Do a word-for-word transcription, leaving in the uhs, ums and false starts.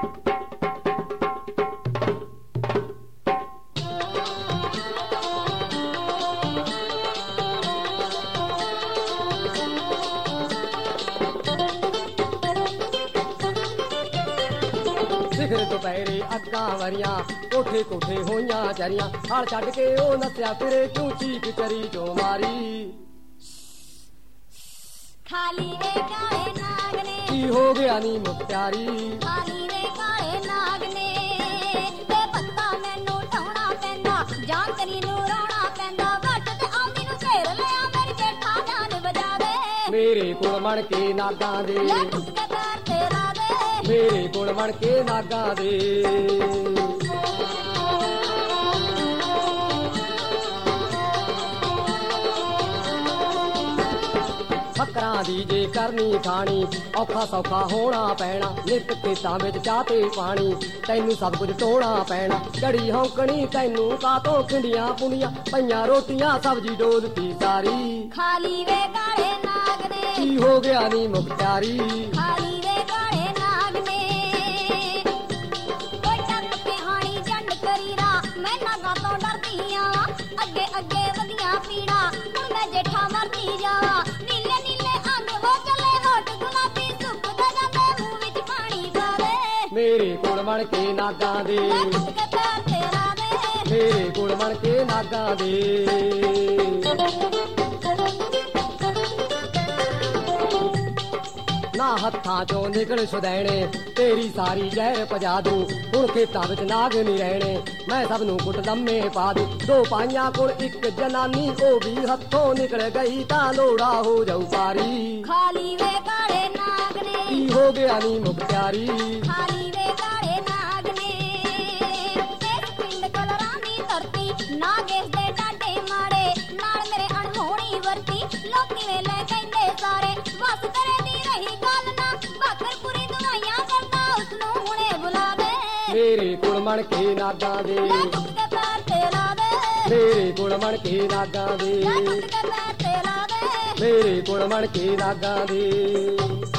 ਸਿਖਰ ਦੁਪਹਿਰੇ ਅੱਗਾਂ ਵਰੀਆਂ ਕੋਠੇ ਕੋਠੇ ਹੋਈਆਂ ਚਰੀਆਂ ਹਲ ਛੱਡ ਕੇ ਉਹ ਨੱਸਿਆ ਫਿਰੇ ਕਿਉਂ ਚੀਕ ਚਰੀ ਚੋਂ ਮਾਰੀ ਖਾਲੀ ਵੇ ਕਾਲੇ ਨਾਗ ਨੇ ਕੀ ਹੋ ਗਿਆ ਨੀ ਮੁਖਤਿਆਰੀ ਖਾਲੀ ਵੇ ਕਾਲੇ ਨਾਗ ਨੇ ਤੇ ਪੱਤਾ ਮੈਨੂੰ ਢਾਉਣਾ ਪੈਂਦਾ ਜਾਨ ਤੇਰੀ ਨੂੰ ਰੋਣਾ ਪੈਂਦਾ ਵੱਟ ਤੇ ਆਮੀ ਨੂੰ ਘੇਰ ਲਿਆ ਮੇਰੀ ਜੇਠਾ ਜਾਨ ਵਜਾ ਦੇ ਮੇਰੇ ਕੋਲ ਮਣ ਕੇ ਨਾਗਾਂ ਦੇ ਲੈ ਟੁੱਟ ਕੇ ਪੈਰ ਤੇਰਾ ਦੇ ਮੇਰੇ ਕੋਲ ਮਣ ਕੇ ਨਾਗਾਂ ਦੇ ਫਕਰਾਂ ਦੀ ਜੇ ਕਰਨੀ ਖਾਣੀ ਔਖਾ ਸੌਖਾ ਹੋਣਾ ਪੈਣਾ ਨਿੱਤ ਖੇਤਾਂ ਵਿੱਚ ਚਾਹ ਤੇ ਪਾਣੀ ਤੈਨੂੰ ਸਭ ਕੁਝ ਟੋਣਾ ਪੈਣਾ ਘੜੀ ਹੌਂਕਣੀ ਤੈਨੂੰ ਕਾਤੋਂ ਖਿੰਡੀਆਂ ਪੁੰਡੀਆਂ ਪਈਆਂ ਰੋਟੀਆਂ ਸਬਜ਼ੀ ਡੋਲਤੀ ਸਾਰੀ ਖਾਲੀ ਵੇ ਕਾਲੇ ਨਾਗ ਨੇ ਕੀ ਹੋ ਗਿਆ ਨੀ ਮੁਖਤਿਆਰੀ ਖਾਲੀ ਵੇ ਕਾਲੇ ਨਾਗ ਨੇ ਕੋਈ ਟੱਕ ਕੇ ਹਾਣੀ ਜੰਡ ਕਰੀਰਾ ਮੈਂ ਨਾਗਾਂ ਤੋਂ ਡਰਦੀ ਆ ਅੱਗੇ ਅੱਗੇ ਵਧੀਆਂ ਪੀੜਾ ਹੁਣ ਮੈਂ ਜੇਠਾ ਮਰਦੀ ਜਾਵਾਂ ਨੀਲੇ ਨੀਲੇ ਅੰਗ ਹੋ ਚੱਲੇ ਹੋਟ ਗੁਲਾਬੀ ਸੁੱਕਦਾ ਜਾਂਦੇ ਮੂੰਹ ਵਿੱਚ ਪਾਣੀ ਪਾਵੇ ਮੇਰੇ ਕੋਲ ਮਣ ਕੇ ਨਾਗਾਂ ਦੇ ਲੈ ਟੁੱਟ ਕੇ ਪੈਰ ਤੇਰਾ ਦੇ ਮੇਰੇ ਕੋਲ ਮਣ ਕੇ ਨਾਗਾਂ ਦੇ ਨਾ ਹੱਥਾਂ ਚੋਂ ਨਿਕਲ ਸੁਦੈਣੇ ਤੇਰੀ ਸਾਰੀ ਜ਼ਹਿਰ ਪਜਾ ਦੂੰ ਹੁਣ ਖੇਤਾਂ ਵਿੱਚ ਨਾਗ ਨਹੀਂ ਰਹਿਣੇ ਮੈਂ ਸਭ ਨੂੰ ਕੁੱਟ ਲੰਮੇ ਪਾ ਦੂੰ ਦੋ ਪਾਈਆਂ ਕੋਲ ਇੱਕ ਜਨਾਨੀ ਉਹ ਵੀ ਹੱਥੋਂ ਨਿਕਲ ਗਈ ਤਾਂ ਲੋੜਾ ਹੋ ਜਾਊ ਪਾਰੀ ਖਾਲੀ ਵੇ ਕਾਲੇ ਨਾਗ ਨੇ ਕੀ ਹੋ ਗਿਆ ਨੀ ਮੁਖਤਿਆਰੀ ਖਾਲੀ ਵੇ ਕਾਲੇ ਨਾਗ ਨੇ ਇਸ ਪਿੰਡ ਕਲਰਾਂ ਦੀ ਧਰਤੀ ਨਾਗ ਇਸ ਦੇ ਡਾਢੇ ਮਾੜੇ ਨਾਲ ਮੇਰੇ ਅਣਹੋਣੀ ਵਰਤੀ ਲੋਕੀ ਵੇਲੇ ਕਹਿੰਦੇ ਸਾਰੇ ਵਸ ਕਰੇ ਦੀ ਰਹੀ ਗੱਲ ਨਾ ਬਾਖਰਪੁਰੀ ਦਵਾਈਆਂ ਕਰਦਾ ਉਸ ਨੂੰ ਹੁਣੇ ਬੁਲਾ ਦੇ ਮੇਰੇ ਕੋਲ ਮਣ ਕੇ ਨਾਗਾਂ ਦੇ ਲੈ ਟੁੱਟ ਕੇ ਪੈਰ ਤੇਰਾ ਦੇ ਮੇਰੇ ਕੋਲ ਮਣ ਕੇ ਨਾਗਾਂ ਦੇ ਲੈ ਟੁੱਟ ਕੇ ਪੈਰ ਤੇਰਾ ਦੇ ਮੇਰੇ ਕੋਲ ਮਣ ਕੇ ਨਾਗਾਂ ਦੇ